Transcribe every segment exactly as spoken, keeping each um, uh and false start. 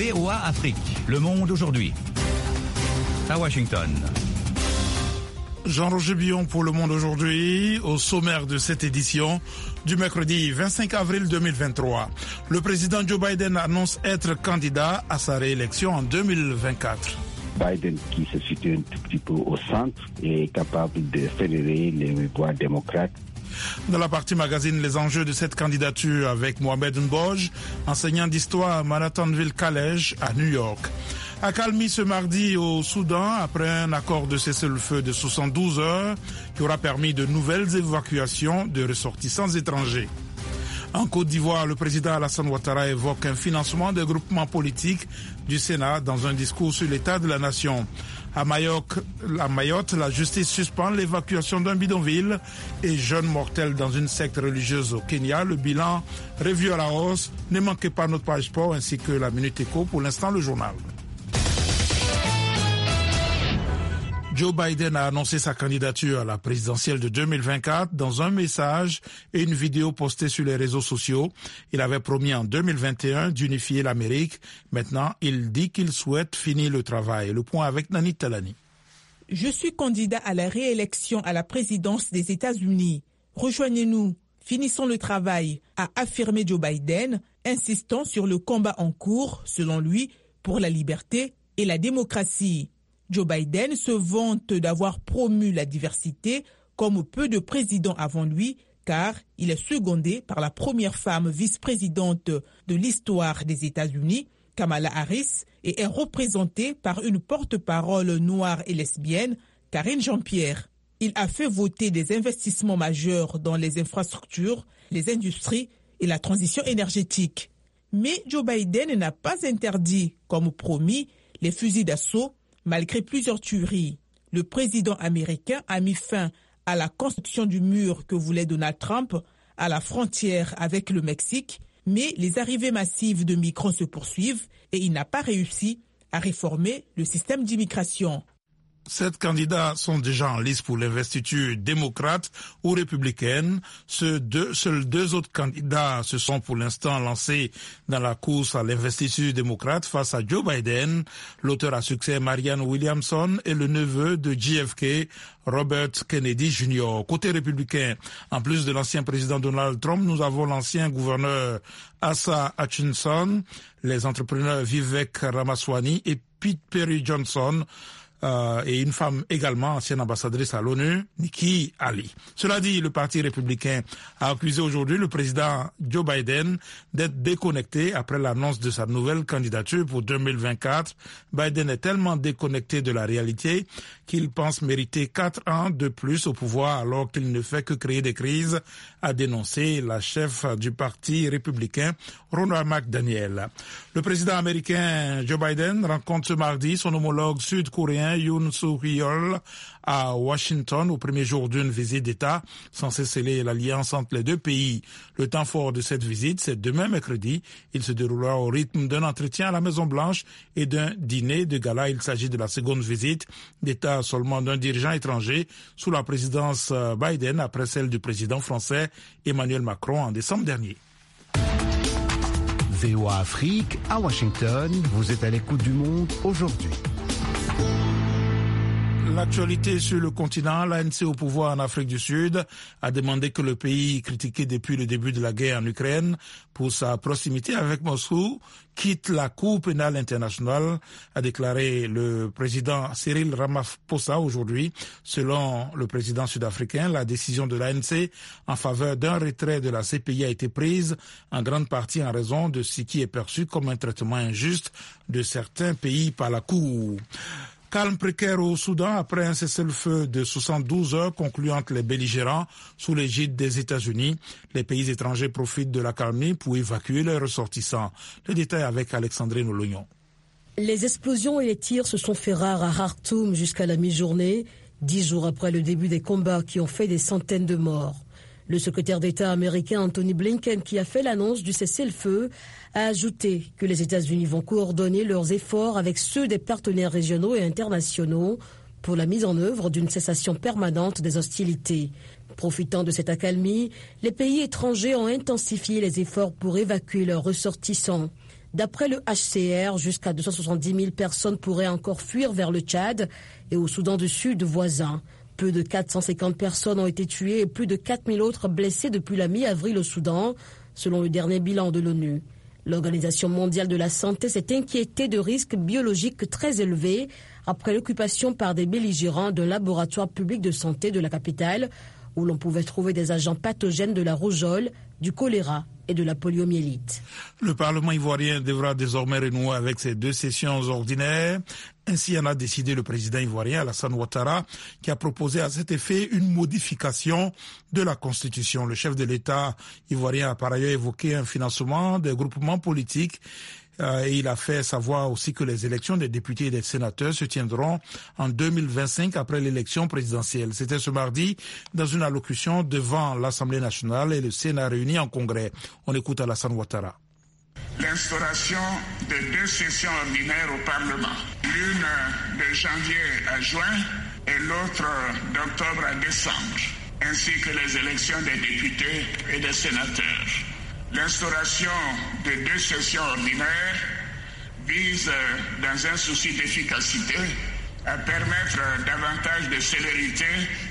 V O A Afrique, Le Monde aujourd'hui. À Washington. Jean-Roger Billon pour Le Monde aujourd'hui, au sommaire de cette édition du mercredi vingt-cinq avril deux mille vingt-trois. Le président Joe Biden annonce être candidat à sa réélection en deux mille vingt-quatre. Biden, qui se situe un tout petit peu au centre, est capable de fédérer les voix démocrates. Dans la partie magazine, les enjeux de cette candidature avec Mohamed Mboj, enseignant d'histoire à Manhattanville College à New York. Accalmie ce mardi au Soudan après un accord de cessez-le-feu de soixante-douze heures qui aura permis de nouvelles évacuations de ressortissants étrangers. En Côte d'Ivoire, le président Alassane Ouattara évoque un financement des groupements politiques du Sénat dans un discours sur l'état de la nation. À Mayotte, à Mayotte, la justice suspend l'évacuation d'un bidonville et jeune mortel dans une secte religieuse au Kenya. Le bilan revu à la hausse. Ne manquez pas notre page sport ainsi que la Minute Éco. Pour l'instant, le journal. Joe Biden a annoncé sa candidature à la présidentielle de deux mille vingt-quatre dans un message et une vidéo postée sur les réseaux sociaux. Il avait promis en deux mille vingt et un d'unifier l'Amérique. Maintenant, il dit qu'il souhaite finir le travail. Le point avec Nani Talani. Je suis candidat à la réélection à la présidence des États-Unis. Rejoignez-nous. Finissons le travail, a affirmé Joe Biden, insistant sur le combat en cours, selon lui, pour la liberté et la démocratie. Joe Biden se vante d'avoir promu la diversité comme peu de présidents avant lui, car il est secondé par la première femme vice-présidente de l'histoire des États-Unis, Kamala Harris, et est représenté par une porte-parole noire et lesbienne, Karine Jean-Pierre. Il a fait voter des investissements majeurs dans les infrastructures, les industries et la transition énergétique. Mais Joe Biden n'a pas interdit, comme promis, les fusils d'assaut, malgré plusieurs tueries. Le président américain a mis fin à la construction du mur que voulait Donald Trump à la frontière avec le Mexique, mais les arrivées massives de migrants se poursuivent et il n'a pas réussi à réformer le système d'immigration. Sept candidats sont déjà en lice pour l'investiture démocrate ou républicaine. Ceux deux, seuls deux autres candidats se sont pour l'instant lancés dans la course à l'investiture démocrate face à Joe Biden, l'auteur à succès Marianne Williamson et le neveu de J F K, Robert Kennedy Junior Côté républicain, en plus de l'ancien président Donald Trump, nous avons l'ancien gouverneur Asa Hutchinson, les entrepreneurs Vivek Ramaswamy et Pete Perry Johnson, Euh, et une femme également, ancienne ambassadrice à l'ONU, Nikki Haley. Cela dit, le Parti républicain a accusé aujourd'hui le président Joe Biden d'être déconnecté après l'annonce de sa nouvelle candidature pour deux mille vingt-quatre. Biden est tellement déconnecté de la réalité qu'il pense mériter quatre ans de plus au pouvoir alors qu'il ne fait que créer des crises, a dénoncé la chef du Parti républicain, Ronna McDaniel. Le président américain Joe Biden rencontre ce mardi son homologue sud-coréen Yoon Suk-yeol à Washington au premier jour d'une visite d'État censée sceller l'alliance entre les deux pays. Le temps fort de cette visite, c'est demain mercredi. Il se déroulera au rythme d'un entretien à la Maison-Blanche et d'un dîner de gala. Il s'agit de la seconde visite d'État seulement d'un dirigeant étranger sous la présidence Biden après celle du président français Emmanuel Macron en décembre dernier. V O A Afrique à Washington, vous êtes à l'écoute du Monde aujourd'hui. L'actualité sur le continent, l'A N C au pouvoir en Afrique du Sud a demandé que le pays critiqué depuis le début de la guerre en Ukraine pour sa proximité avec Moscou quitte la Cour pénale internationale, a déclaré le président Cyril Ramaphosa aujourd'hui. Selon le président sud-africain, la décision de l'A N C en faveur d'un retrait de la C P I a été prise en grande partie en raison de ce qui est perçu comme un traitement injuste de certains pays par la Cour. Calme précaire au Soudan après un cessez-le-feu de soixante-douze heures conclu entre les belligérants sous l'égide des États-Unis. Les pays étrangers profitent de l'accalmie pour évacuer leurs ressortissants. Le détail avec Alexandrine Olognon. Les explosions et les tirs se sont fait rares à Khartoum jusqu'à la mi-journée, dix jours après le début des combats qui ont fait des centaines de morts. Le secrétaire d'État américain Anthony Blinken, qui a fait l'annonce du cessez-le-feu, a ajouté que les États-Unis vont coordonner leurs efforts avec ceux des partenaires régionaux et internationaux pour la mise en œuvre d'une cessation permanente des hostilités. Profitant de cette accalmie, les pays étrangers ont intensifié les efforts pour évacuer leurs ressortissants. D'après le H C R, jusqu'à deux cent soixante-dix mille personnes pourraient encore fuir vers le Tchad et au Soudan du Sud voisin. Plus de quatre cent cinquante personnes ont été tuées et plus de quatre mille autres blessées depuis la mi-avril au Soudan, selon le dernier bilan de l'ONU. L'Organisation mondiale de la santé s'est inquiétée de risques biologiques très élevés après l'occupation par des belligérants d'un laboratoire public de santé de la capitale où l'on pouvait trouver des agents pathogènes de la rougeole, du choléra et de la poliomyélite. Le Parlement ivoirien devra désormais renouer avec ses deux sessions ordinaires. Ainsi en a décidé le président ivoirien Alassane Ouattara, qui a proposé à cet effet une modification de la Constitution. Le chef de l'État ivoirien a par ailleurs évoqué un financement des groupements politiques. Euh, et il a fait savoir aussi que les élections des députés et des sénateurs se tiendront en deux mille vingt-cinq après l'élection présidentielle. C'était ce mardi dans une allocution devant l'Assemblée nationale et le Sénat réunis en congrès. On écoute Alassane Ouattara. L'instauration de deux sessions ordinaires au Parlement, l'une de janvier à juin et l'autre d'octobre à décembre, ainsi que les élections des députés et des sénateurs. L'instauration de deux sessions ordinaires vise, dans un souci d'efficacité, à permettre davantage de célérité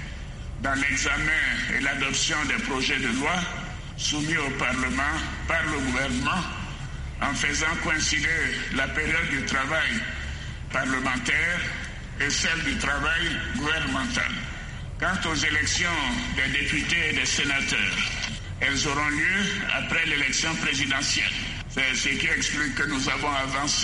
dans l'examen et l'adoption des projets de loi soumis au Parlement par le gouvernement, en faisant coïncider la période du travail parlementaire et celle du travail gouvernemental. Quant aux élections des députés et des sénateurs, elles auront lieu après l'élection présidentielle. C'est ce qui explique que nous avons avancé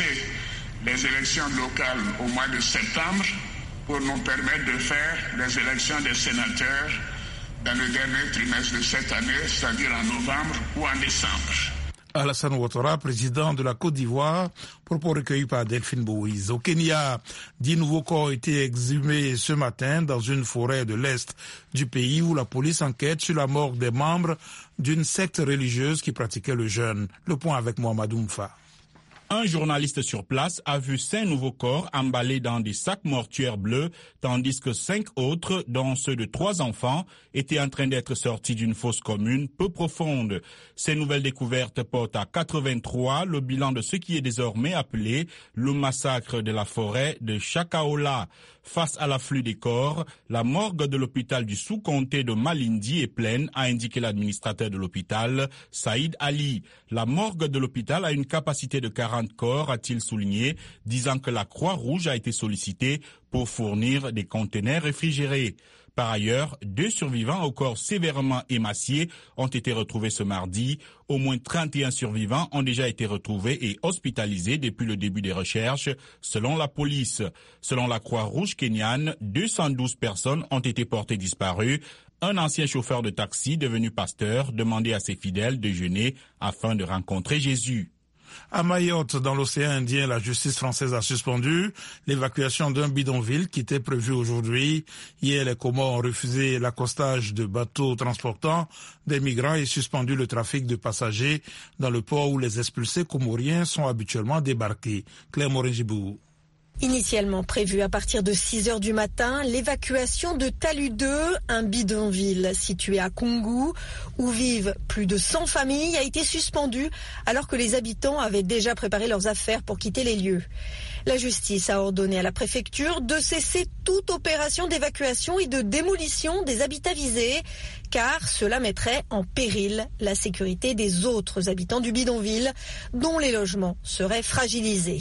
les élections locales au mois de septembre pour nous permettre de faire les élections des sénateurs dans le dernier trimestre de cette année, c'est-à-dire en novembre ou en décembre. Alassane Ouattara, président de la Côte d'Ivoire, propos recueillis par Delphine Bouiz. Au Kenya, dix nouveaux corps ont été exhumés ce matin dans une forêt de l'Est du pays où la police enquête sur la mort des membres d'une secte religieuse qui pratiquait le jeûne. Le point avec Mohamedou Mfa. Un journaliste sur place a vu cinq nouveaux corps emballés dans des sacs mortuaires bleus, tandis que cinq autres, dont ceux de trois enfants, étaient en train d'être sortis d'une fosse commune peu profonde. Ces nouvelles découvertes portent à quatre-vingt-trois le bilan de ce qui est désormais appelé le massacre de la forêt de Chakaola. Face à l'afflux des corps, la morgue de l'hôpital du sous-comté de Malindi est pleine, a indiqué l'administrateur de l'hôpital, Saïd Ali. La morgue de l'hôpital a une capacité de quarante corps, a-t-il souligné, disant que la Croix-Rouge a été sollicitée pour fournir des conteneurs réfrigérés. Par ailleurs, deux survivants au corps sévèrement émaciés ont été retrouvés ce mardi. Au moins trente et un survivants ont déjà été retrouvés et hospitalisés depuis le début des recherches, selon la police. Selon la Croix-Rouge kenyane, deux cent douze personnes ont été portées disparues. Un ancien chauffeur de taxi devenu pasteur demandait à ses fidèles de jeûner afin de rencontrer Jésus. À Mayotte, dans l'océan Indien, la justice française a suspendu l'évacuation d'un bidonville qui était prévu aujourd'hui. Hier, les Comores ont refusé l'accostage de bateaux transportant des migrants et suspendu le trafic de passagers dans le port où les expulsés comoriens sont habituellement débarqués. Claire Morin-Gibou. Initialement prévue à partir de six heures du matin, l'évacuation de Talu deux, un bidonville situé à Kungu, où vivent plus de cent familles, a été suspendue alors que les habitants avaient déjà préparé leurs affaires pour quitter les lieux. La justice a ordonné à la préfecture de cesser toute opération d'évacuation et de démolition des habitats visés, car cela mettrait en péril la sécurité des autres habitants du bidonville, dont les logements seraient fragilisés.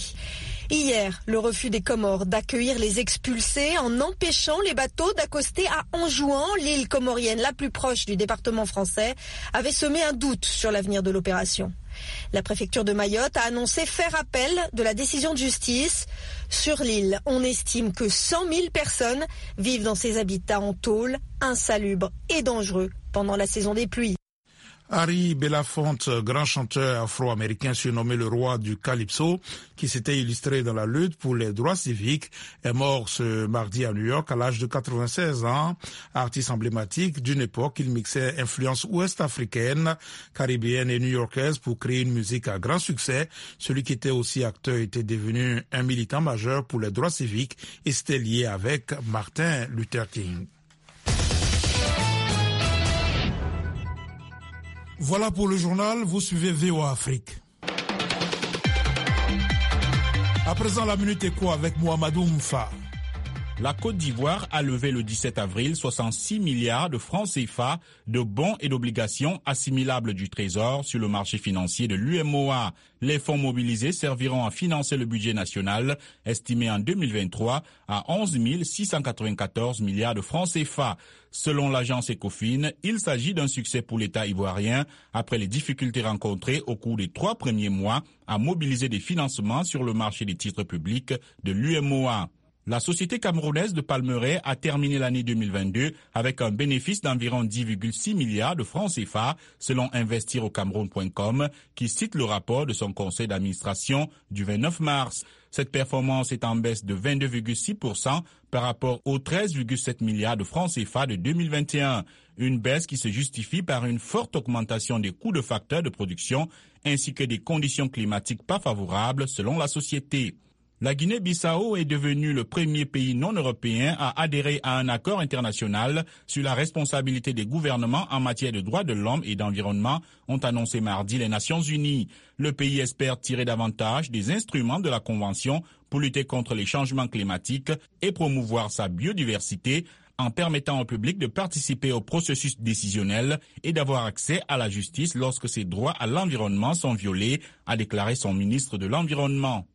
Hier, le refus des Comores d'accueillir les expulsés en empêchant les bateaux d'accoster à Anjouan, l'île comorienne la plus proche du département français, avait semé un doute sur l'avenir de l'opération. La préfecture de Mayotte a annoncé faire appel de la décision de justice. Sur l'île, on estime que cent mille personnes vivent dans ces habitats en tôle, insalubres et dangereux pendant la saison des pluies. Harry Belafonte, grand chanteur afro-américain surnommé le roi du Calypso, qui s'était illustré dans la lutte pour les droits civiques, est mort ce mardi à New York à l'âge de quatre-vingt-seize ans. Artiste emblématique d'une époque, il mixait influences ouest-africaines, caribéennes et new-yorkaises pour créer une musique à grand succès. Celui qui était aussi acteur était devenu un militant majeur pour les droits civiques et c'était lié avec Martin Luther King. Voilà pour le journal, vous suivez V O A Afrique. À présent, la Minute Éco avec Mohamedou Mfa. La Côte d'Ivoire a levé le dix-sept avril soixante-six milliards de francs C F A de bons et d'obligations assimilables du Trésor sur le marché financier de l'U M O A. Les fonds mobilisés serviront à financer le budget national, estimé en deux mille vingt-trois à onze mille six cent quatre-vingt-quatorze milliards de francs C F A. Selon l'agence Ecofin, il s'agit d'un succès pour l'État ivoirien après les difficultés rencontrées au cours des trois premiers mois à mobiliser des financements sur le marché des titres publics de l'U M O A. La société camerounaise de Palmeraie a terminé l'année deux mille vingt-deux avec un bénéfice d'environ dix virgule six milliards de francs C F A, selon investir au cameroun point com, qui cite le rapport de son conseil d'administration du vingt-neuf mars. Cette performance est en baisse de vingt-deux virgule six pour cent par rapport aux treize virgule sept milliards de francs C F A de deux mille vingt et un. Une baisse qui se justifie par une forte augmentation des coûts de facteurs de production ainsi que des conditions climatiques pas favorables, selon la société. La Guinée-Bissau est devenue le premier pays non européen à adhérer à un accord international sur la responsabilité des gouvernements en matière de droits de l'homme et d'environnement, ont annoncé mardi les Nations Unies. Le pays espère tirer davantage des instruments de la Convention pour lutter contre les changements climatiques et promouvoir sa biodiversité en permettant au public de participer au processus décisionnel et d'avoir accès à la justice lorsque ses droits à l'environnement sont violés, a déclaré son ministre de l'Environnement.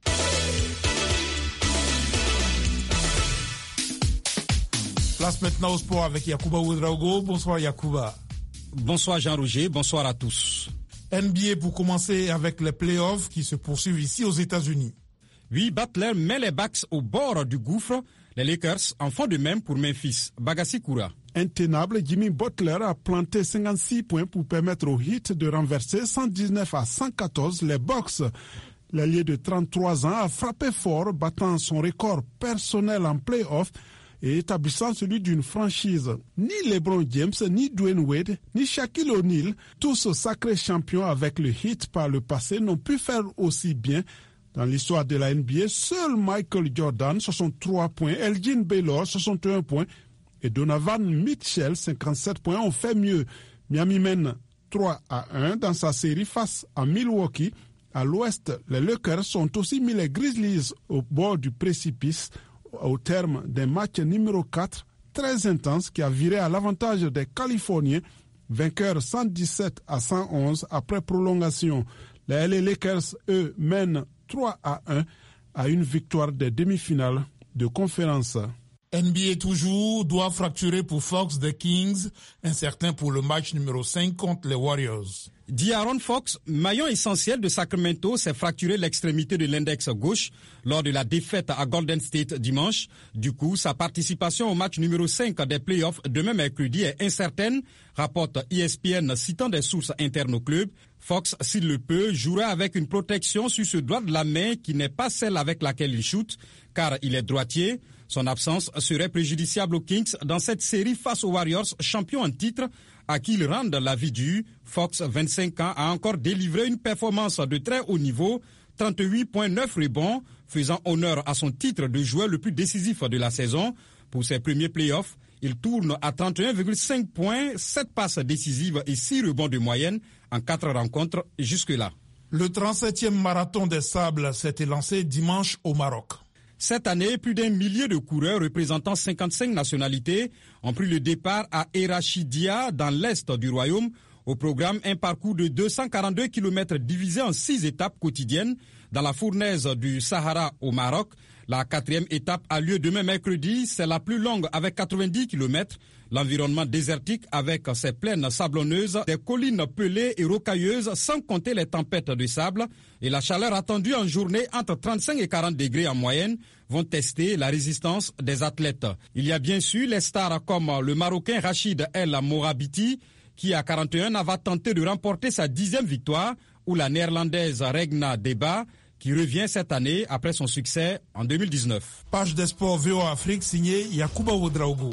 Place maintenant au sport avec Yacouba Ouedraogo. Bonsoir Yacouba. Bonsoir Jean-Roger, bonsoir à tous. N B A pour commencer avec les playoffs qui se poursuivent ici aux États-Unis. Oui, Butler met les Bucks au bord du gouffre. Les Lakers en font de même pour Memphis. Bagassi Koura. Intenable, Jimmy Butler a planté cinquante-six points pour permettre au Heat de renverser cent dix-neuf à cent quatorze les Bucks. L'allié de trente-trois ans a frappé fort, battant son record personnel en playoffs et établissant celui d'une franchise. Ni LeBron James, ni Dwayne Wade, ni Shaquille O'Neal, tous sacrés champions avec le Heat par le passé, n'ont pu faire aussi bien. Dans l'histoire de la N B A, seul Michael Jordan, soixante-trois points, Elgin Baylor, soixante et un points, et Donovan Mitchell, cinquante-sept points, ont fait mieux. Miami mène trois à un dans sa série face à Milwaukee. À l'ouest, les Lakers ont aussi mis les Grizzlies au bord du précipice au terme d'un match numéro quatre très intense qui a viré à l'avantage des Californiens, vainqueurs cent dix-sept à cent onze après prolongation. Les L A Lakers, eux, mènent trois à un à une victoire des demi-finales de conférence. N B A toujours, doit fracturer pour Fox des Kings, incertain pour le match numéro cinq contre les Warriors. D'Aaron Fox, maillon essentiel de Sacramento, s'est fracturé l'extrémité de l'index gauche lors de la défaite à Golden State dimanche. Du coup, sa participation au match numéro cinq des playoffs demain mercredi est incertaine, rapporte E S P N citant des sources internes au club. Fox, s'il le peut, jouera avec une protection sur ce doigt de la main qui n'est pas celle avec laquelle il shoot, car il est droitier. Son absence serait préjudiciable aux Kings dans cette série face aux Warriors, champions en titre, à qui ils rendent la vie due. Fox, vingt-cinq ans, a encore délivré une performance de très haut niveau, trente-huit virgule neuf rebonds, faisant honneur à son titre de joueur le plus décisif de la saison. Pour ses premiers playoffs, il tourne à trente et un virgule cinq points, sept passes décisives et six rebonds de moyenne en quatre rencontres jusque-là. Le trente-septième marathon des sables s'est lancé dimanche au Maroc. Cette année, plus d'un millier de coureurs représentant cinquante-cinq nationalités ont pris le départ à Erachidia, dans l'est du royaume. Au programme, un parcours de deux cent quarante-deux kilomètres divisé en six étapes quotidiennes dans la fournaise du Sahara au Maroc. La quatrième étape a lieu demain mercredi. C'est la plus longue avec quatre-vingt-dix kilomètres. L'environnement désertique avec ses plaines sablonneuses, des collines pelées et rocailleuses, sans compter les tempêtes de sable et la chaleur attendue en journée entre trente-cinq et quarante degrés en moyenne, vont tester la résistance des athlètes. Il y a bien sûr les stars comme le Marocain Rachid El Morabiti, qui à quarante et un ans va tenter de remporter sa dixième victoire, ou la néerlandaise Regna Deba, qui revient cette année après son succès en deux mille dix-neuf. Page des sports V O A Afrique signée Yacouba Ouedraogo.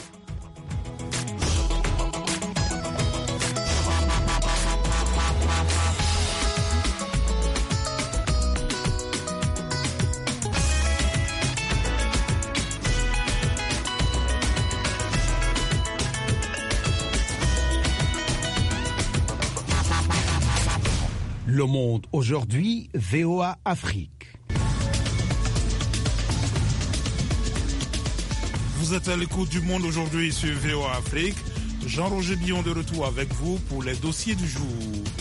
Le Monde aujourd'hui, V O A Afrique. Vous êtes à l'écoute du Monde aujourd'hui sur V O A Afrique. Jean-Roger Billon de retour avec vous pour les dossiers du jour.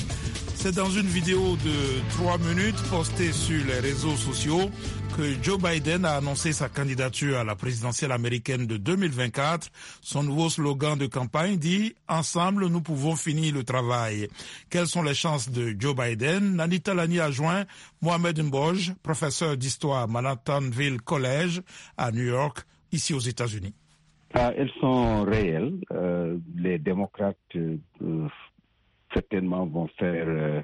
C'est dans une vidéo de trois minutes postée sur les réseaux sociaux que Joe Biden a annoncé sa candidature à la présidentielle américaine de deux mille vingt-quatre. Son nouveau slogan de campagne dit « Ensemble, nous pouvons finir le travail ». Quelles sont les chances de Joe Biden? Nanita Lani a joint Mohamed Mbodj, professeur d'histoire à Manhattanville College à New York, ici aux États-Unis. Ah, elles sont réelles. Euh, les démocrates euh, certainement vont faire, euh,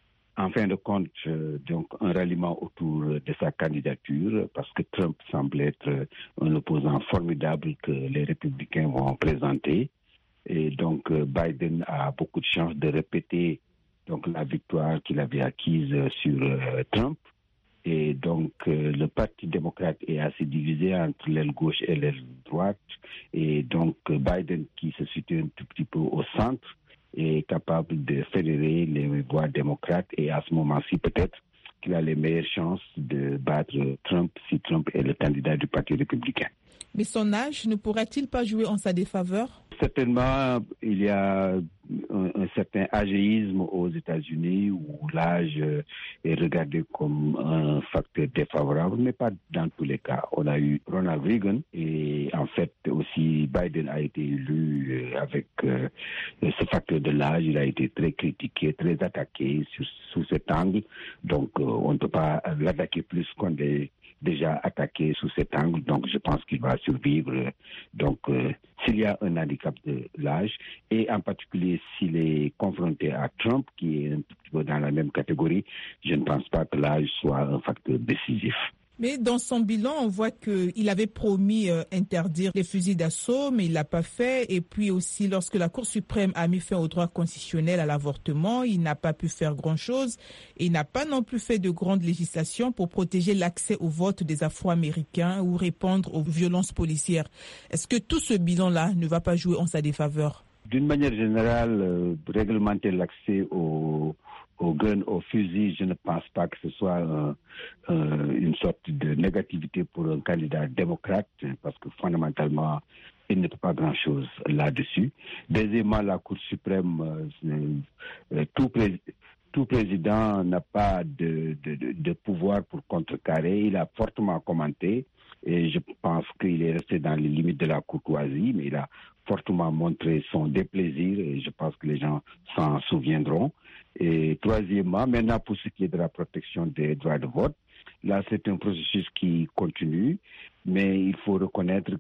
en fin de compte, euh, donc un ralliement autour de sa candidature, parce que Trump semble être un opposant formidable que les républicains vont présenter. Et donc euh, Biden a beaucoup de chances de répéter donc la victoire qu'il avait acquise sur euh, Trump. Et donc, euh, le Parti démocrate est assez divisé entre l'aile gauche et l'aile droite. Et donc, Biden, qui se situe un tout petit peu au centre, est capable de fédérer les voix démocrates. Et à ce moment-ci, peut-être qu'il a les meilleures chances de battre Trump si Trump est le candidat du Parti républicain. Mais son âge ne pourrait-il pas jouer en sa défaveur? Certainement, il y a un, un certain âgéisme aux États-Unis où l'âge est regardé comme un facteur défavorable, mais pas dans tous les cas. On a eu Ronald Reagan et en fait aussi Biden a été élu avec euh, ce facteur de l'âge. Il a été très critiqué, très attaqué sur, sous cet angle. Donc euh, on ne peut pas l'attaquer plus qu'on est déjà attaqué sous cet angle, donc je pense qu'il va survivre. Donc, euh, s'il y a un handicap de l'âge, et en particulier s'il est confronté à Trump, qui est un petit peu dans la même catégorie, je ne pense pas que l'âge soit un facteur décisif. Mais dans son bilan, on voit qu'il avait promis euh, interdire les fusils d'assaut, mais il l'a pas fait. Et puis aussi, lorsque la Cour suprême a mis fin au droit constitutionnel à l'avortement, il n'a pas pu faire grand-chose. Et il n'a pas non plus fait de grandes législations pour protéger l'accès au vote des Afro-Américains ou répondre aux violences policières. Est-ce que tout ce bilan-là ne va pas jouer en sa défaveur? D'une manière générale, euh, réglementer l'accès au Au gun, au fusil, je ne pense pas que ce soit euh, euh, une sorte de négativité pour un candidat démocrate, parce que fondamentalement, il ne peut pas grand-chose là-dessus. Deuxièmement, la Cour suprême, euh, euh, tout, pré- tout président n'a pas de, de, de, de pouvoir pour contrecarrer. Il a fortement commenté et je pense qu'il est resté dans les limites de la courtoisie, mais il a fortement montré son déplaisir et je pense que les gens s'en souviendront. Et troisièmement, maintenant pour ce qui est de la protection des droits de vote, là c'est un processus qui continue, mais il faut reconnaître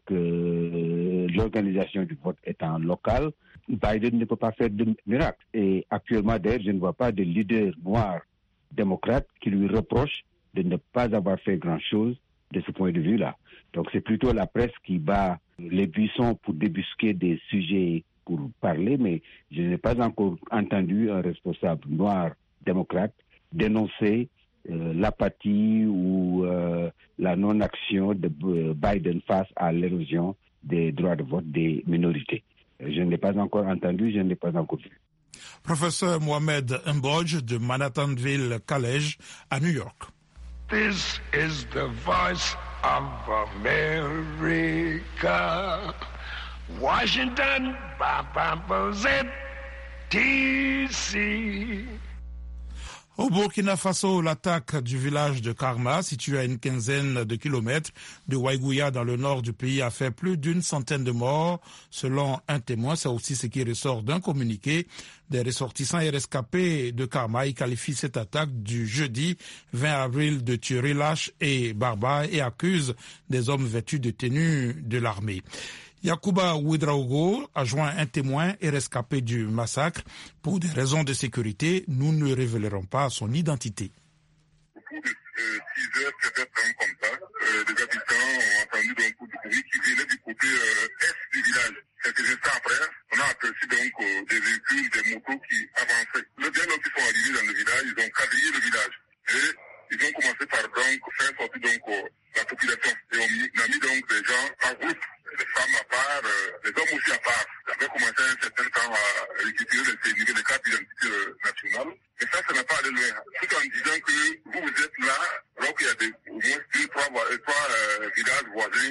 que l'organisation du vote étant locale, Biden ne peut pas faire de miracle. Et actuellement d'ailleurs, je ne vois pas de leader noir démocrate qui lui reproche de ne pas avoir fait grand-chose de ce point de vue-là. Donc c'est plutôt la presse qui bat les buissons pour débusquer des sujets pour parler, mais je n'ai pas encore entendu un responsable noir démocrate dénoncer euh, l'apathie ou euh, la non-action de euh, Biden face à l'érosion des droits de vote des minorités. Je ne l'ai pas encore entendu, je ne l'ai pas encore vu. Professeur Mohamed Mbodj de Manhattanville College à New York. This is the voice of America. Washington, D C Au Burkina Faso, l'attaque du village de Karma, situé à une quinzaine de kilomètres de Waigouya dans le nord du pays, a fait plus d'une centaine de morts. Selon un témoin, c'est aussi ce qui ressort d'un communiqué. Des ressortissants et rescapés de Karma, ils qualifient cette attaque du jeudi vingt avril de tuerie lâche et barbare et accusent des hommes vêtus de tenues de l'armée. Yacouba Ouedraogo a joint un témoin et rescapé du massacre. Pour des raisons de sécurité, nous ne révélerons pas son identité. Au cours de euh, six heures, sept heures comme ça, euh, des habitants ont entendu un coup de bruit qui venait du côté euh, est du village. Quelques instants après, on a aperçu donc euh, des véhicules, des motos qui avançaient. Le bien qui sont arrivés dans le village, ils ont quadrillé le village. Et ils ont commencé par donc faire sortir donc euh, la population. Et on a mis donc des gens par groupe. Les femmes à part, euh, les hommes aussi à part. J'avais commencé un certain temps à récupérer les, les cartes d'identité euh, nationale. Et ça, ça n'a pas allé loin. Tout en disant que vous, vous êtes là, alors qu'il y a des, au moins deux, trois, trois euh, villages voisins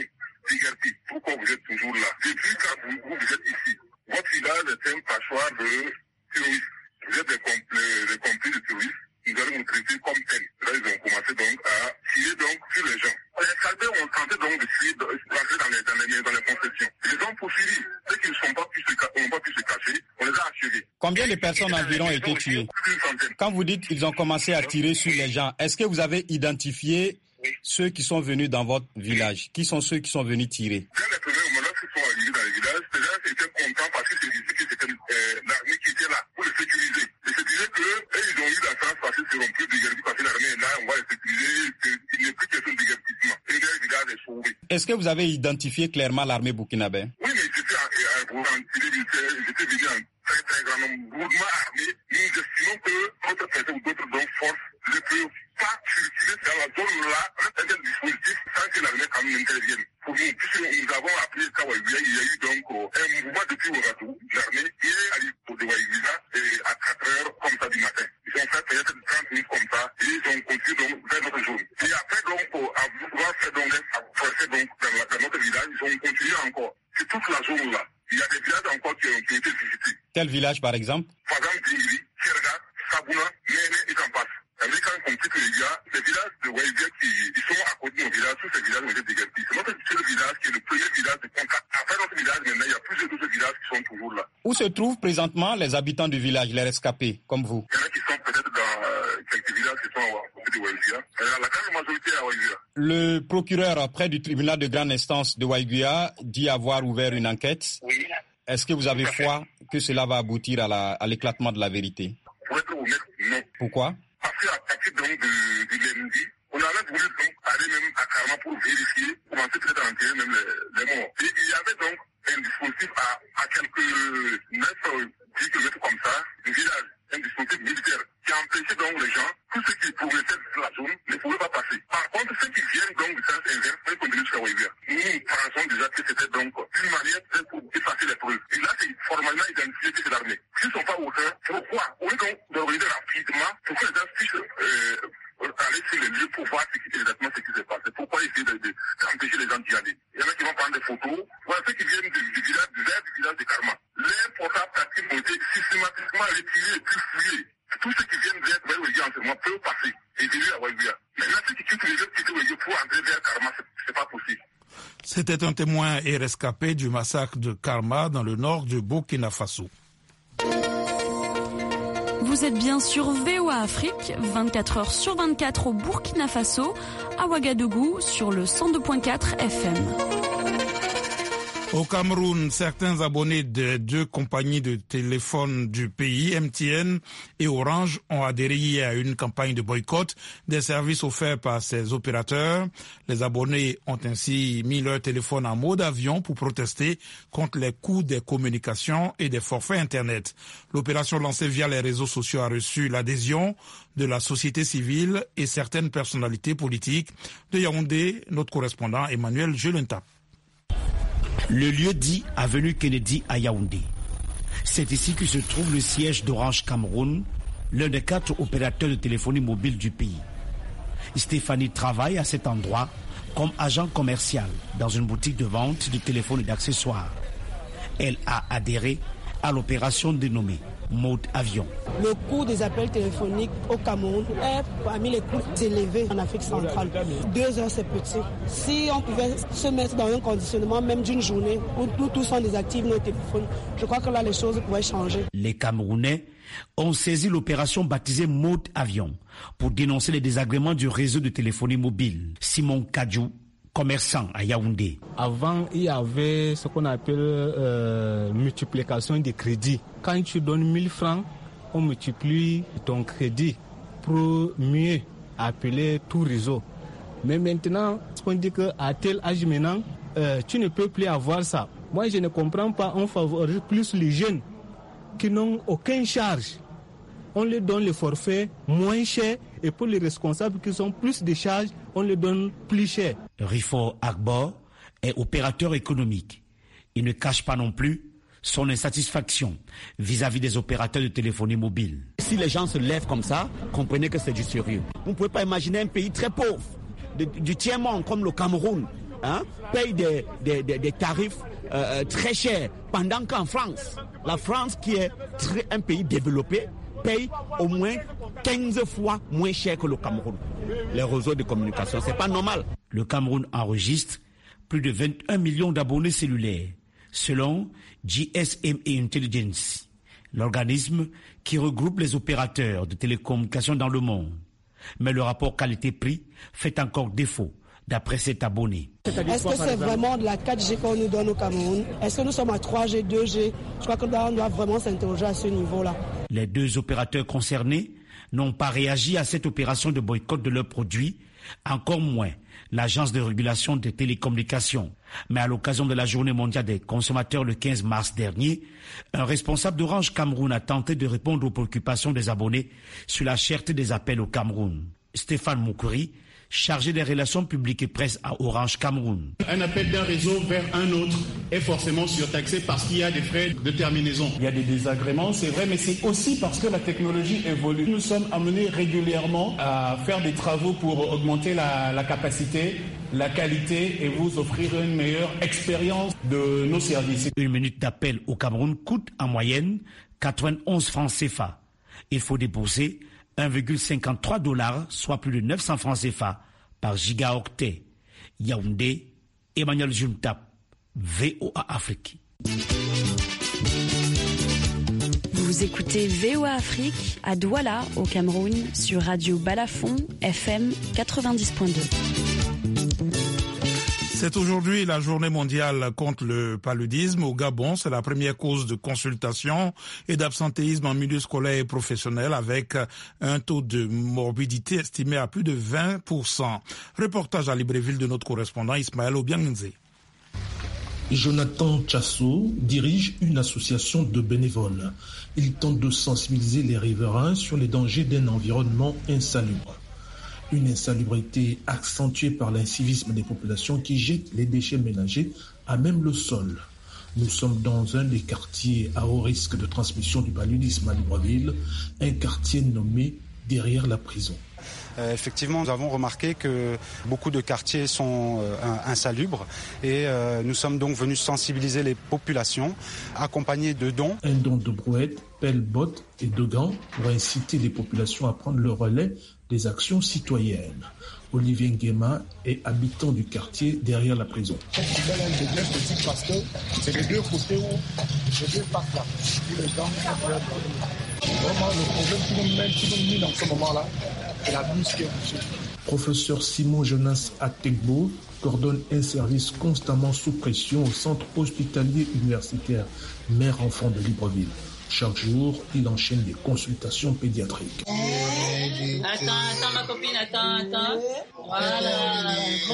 déguerpi. Pourquoi vous êtes toujours là? Depuis quand vous, vous êtes ici, votre village est un passoire de terroristes. Vous êtes des, compl des complices de terroristes. Nous allons vous traiter comme tels. Là, ils ont commencé donc à tirer donc sur les gens. Les Calbers ont tenté donc de fuir, d'entrer dans les, dans les, dans les concessions. Ils les ont poursuivis. Ceux qui ne sont pas pu se, n'ont pas pu se cacher, on les a achevés. Combien de personnes environ ont été tuées? Quand vous dites qu'ils ont commencé à tirer sur les gens, est-ce que vous avez identifié oui. ceux qui sont venus dans votre village? Qui sont ceux qui sont venus tirer? Dans les premiers moments qui sont arrivés dans le village, les gens étaient contents parce qu'ils se disaient que c'était euh, l'armée qui était là pour les sécuriser. Ils se disaient qu'ils ont eu la chance parce qu'ils seront plus déguerpis parce que l'armée est là, on va les sécuriser. Il n'est plus question de déguerpissement. Et le village est sauvé. Est-ce que vous avez identifié clairement l'armée burkinabé? Oui, mais j'étais en j'étais venu en très très grand nombre, lourdement armé. Nous estimons que notre préfet ou d'autres donc forces ne peuvent pas circuler dans la zone-là avec un dispositif sans que l'armée quand même intervienne. Pour nous, puisque nous avons appelé Kawaïvia, il y a eu donc un mouvement depuis Ouagadougou, l'armée qui est allée pour de Waïvia à quatre heures comme ça du matin. Ils ont fait peut-être trente minutes comme ça et ils ont continué donc vers notre zone. Et après donc, à vouloir faire donc, à forcer donc dans, la, dans notre village, ils ont continué encore. C'est toute la zone-là. Il y a des villages encore qui ont, qui ont été visités. Quel village par exemple? Par exemple, Dingiri, Serga, Sabouna, Néné et j'en passe. Avec quand on compris qu'il y a des villages de Waïvia qui ils sont à côté de nos villages, tous ces villages ont été déguerpis. C'est notre seul village qui est le premier village de contact. Après notre village, maintenant, il y a plusieurs d'autres villages qui sont toujours là. Où se trouvent présentement les habitants du village, les rescapés, comme vous? Il y en a qui sont peut-être dans euh, quelques villages qui sont à côté de Waïvia. Euh, la grande majorité est à Waïvia. Le procureur près du tribunal de grande instance de Waïvia dit avoir ouvert une enquête. Oui. Est-ce que vous avez foi que cela va aboutir à, la, à l'éclatement de la vérité? Pour être honnête, non. Pourquoi? Parce qu'à partir donc du, du lundi, on avait voulu donc aller même à Karma pour vérifier, commencer peut-être à enterrer même les, les morts. Et il y avait donc un dispositif à, à quelques neuf, dix kilomètres comme ça, du village, un dispositif militaire qui empêchait donc les gens, tous ceux qui progressaient de la zone ne pouvaient pas passer. Par contre, ceux qui viennent donc du sens inverse peuvent continuer jusqu'à Waïvia. Nous pensons déjà que c'était donc une manière pour effacer les preuves. Et là, c'est formellement identifié que c'est l'armée. S'ils ne sont pas auteurs, pourquoi? Au lieu donc d'organiser rapidement, pourquoi les gens puissent euh, aller sur les lieux pour voir ce qui, exactement ce qui se passe? Pourquoi essayer d'empêcher les gens d'y aller? Il y en a qui vont prendre des photos. Voilà ceux qui viennent du, du village du du village de Karma. Les portables tactiles ont été systématiquement retirés et puis fouillés. Tous ceux qui viennent vers Waïvia en ce moment peuvent passer et vivre à Waïvia. Maintenant, ceux qui quittent les lieux quitter Waïvia pour entrer vers Karma, c'est pas possible. C'était un témoin et rescapé du massacre de Karma dans le nord du Burkina Faso. Vous êtes bien sur V O A Afrique, vingt-quatre heures sur vingt-quatre au Burkina Faso, à Ouagadougou sur le cent deux virgule quatre F M. Au Cameroun, certains abonnés des deux compagnies de téléphone du pays, M T N et Orange, ont adhéré à une campagne de boycott des services offerts par ces opérateurs. Les abonnés ont ainsi mis leur téléphone en mode avion pour protester contre les coûts des communications et des forfaits Internet. L'opération lancée via les réseaux sociaux a reçu l'adhésion de la société civile et certaines personnalités politiques. De Yaoundé, notre correspondant Emmanuel Jelentap. Le lieu dit avenue Kennedy à Yaoundé. C'est ici que se trouve le siège d'Orange Cameroun, l'un des quatre opérateurs de téléphonie mobile du pays. Stéphanie travaille à cet endroit comme agent commercial dans une boutique de vente de téléphones et d'accessoires. Elle a adhéré à l'opération dénommée Mode Avion. Le coût des appels téléphoniques au Cameroun est parmi les coûts élevés en Afrique centrale. Deux heures, c'est petit. Si on pouvait se mettre dans un conditionnement même d'une journée où nous tous on désactive nos téléphones, je crois que là, les choses pourraient changer. Les Camerounais ont saisi l'opération baptisée Mode Avion pour dénoncer les désagréments du réseau de téléphonie mobile. Simon Kadjou, commerçant à Yaoundé. Avant, il y avait ce qu'on appelle euh, multiplication des crédits. Quand tu donnes mille francs, on multiplie ton crédit pour mieux appeler tout réseau. Mais maintenant, on dit qu'à tel âge maintenant, euh, tu ne peux plus avoir ça. Moi, je ne comprends pas, on favorise plus les jeunes qui n'ont aucune charge. On leur donne les forfaits moins chers et pour les responsables qui ont plus de charges, on les donne plus cher. Rifo Agbor est opérateur économique. Il ne cache pas non plus son insatisfaction vis-à-vis des opérateurs de téléphonie mobile. Si les gens se lèvent comme ça, comprenez que c'est du sérieux. Vous ne pouvez pas imaginer un pays très pauvre, de, du tiers-monde comme le Cameroun, hein, payent des, des, des, des tarifs euh, très chers, pendant qu'en France, la France qui est très, un pays développé, paye au moins quinze fois moins cher que le Cameroun. Les réseaux de communication, c'est pas normal. Le Cameroun enregistre plus de vingt et un millions d'abonnés cellulaires, selon G S M A Intelligence, l'organisme qui regroupe les opérateurs de télécommunications dans le monde. Mais le rapport qualité-prix fait encore défaut, d'après cet abonné. Est-ce que c'est vraiment de la quatre G qu'on nous donne au Cameroun? Est-ce que nous sommes à trois G, deux G? Je crois qu'on doit vraiment s'interroger à ce niveau-là. Les deux opérateurs concernés n'ont pas réagi à cette opération de boycott de leurs produits, encore moins l'Agence de régulation des télécommunications. Mais à l'occasion de la Journée mondiale des consommateurs le quinze mars dernier, un responsable d'Orange Cameroun a tenté de répondre aux préoccupations des abonnés sur la cherté des appels au Cameroun. Stéphane Moukouri, chargé des relations publiques et presse à Orange Cameroun. Un appel d'un réseau vers un autre est forcément surtaxé parce qu'il y a des frais de terminaison. Il y a des désagréments, c'est vrai, mais c'est aussi parce que la technologie évolue. Nous sommes amenés régulièrement à faire des travaux pour augmenter la, la capacité, la qualité et vous offrir une meilleure expérience de nos services. Une minute d'appel au Cameroun coûte en moyenne quatre-vingt-onze francs C F A. Il faut débourser un virgule cinquante-trois dollars, soit plus de neuf cents francs C F A par gigaoctet. Yaoundé, Emmanuel Juntap, V O A Afrique. Vous écoutez V O A Afrique à Douala, au Cameroun, sur Radio Balafon, F M quatre-vingt-dix point deux. C'est aujourd'hui la journée mondiale contre le paludisme. Au Gabon, c'est la première cause de consultation et d'absentéisme en milieu scolaire et professionnel avec un taux de morbidité estimé à plus de vingt pour cent. Reportage à Libreville de notre correspondant Ismaël Obiangnze. Jonathan Chasso dirige une association de bénévoles. Il tente de sensibiliser les riverains sur les dangers d'un environnement insalubre. Une insalubrité accentuée par l'incivisme des populations qui jettent les déchets ménagers à même le sol. Nous sommes dans un des quartiers à haut risque de transmission du paludisme à Libreville, un quartier nommé derrière la prison. Euh, effectivement, nous avons remarqué que beaucoup de quartiers sont euh, insalubres et euh, nous sommes donc venus sensibiliser les populations, accompagnés de dons. Un don de brouettes, pelles, bottes et de gants pour inciter les populations à prendre le relais des actions citoyennes. Olivier Nguema est habitant du quartier derrière la prison. Parce que c'est les deux côtés où les deux partent là. Vraiment, le problème qui nous mène, qui nous mine dans ce moment-là, c'est la buse qui est poussée. Professeur Simon Jonas Ategbo coordonne un service constamment sous pression au centre hospitalier universitaire mère-enfant de Libreville. Chaque jour, il enchaîne des consultations pédiatriques. Attends, attends ma copine, attends, attends. Voilà.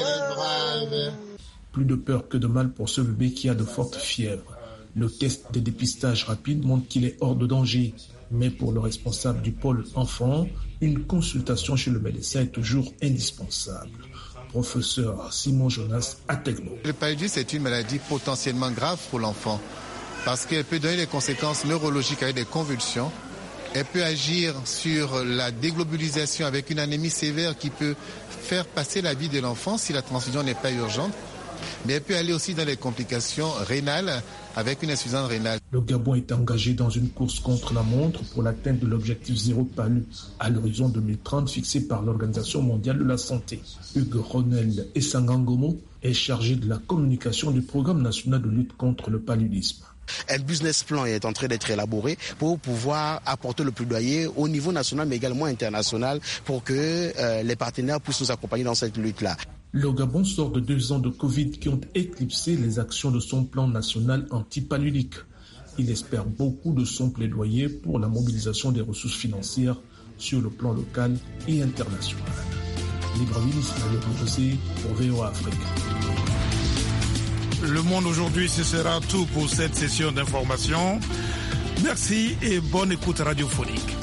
Plus de peur que de mal pour ce bébé qui a de fortes fièvres. Le test de dépistage rapide montre qu'il est hors de danger. Mais pour le responsable du pôle enfant, une consultation chez le médecin est toujours indispensable. Professeur Simon Jonas Ategbo. Le paludisme est une maladie potentiellement grave pour l'enfant parce qu'elle peut donner des conséquences neurologiques avec des convulsions. Elle peut agir sur la déglobulisation avec une anémie sévère qui peut faire passer la vie de l'enfant si la transfusion n'est pas urgente. Mais elle peut aller aussi dans les complications rénales avec une insuffisance rénale. Le Gabon est engagé dans une course contre la montre pour l'atteinte de l'objectif zéro palu à l'horizon deux mille trente fixé par l'Organisation mondiale de la santé. Hugues Ronel Essangangomo est chargé de la communication du programme national de lutte contre le paludisme. Un business plan est en train d'être élaboré pour pouvoir apporter le plaidoyer au niveau national mais également international pour que euh, les partenaires puissent nous accompagner dans cette lutte-là. Le Gabon sort de deux ans de Covid qui ont éclipsé les actions de son plan national anti-paludique. Il espère beaucoup de son plaidoyer pour la mobilisation des ressources financières sur le plan local et international. Libreville, Ismaël Obiangnze pour V O A Afrique. Le Monde aujourd'hui, ce sera tout pour cette session d'information. Merci et bonne écoute radiophonique.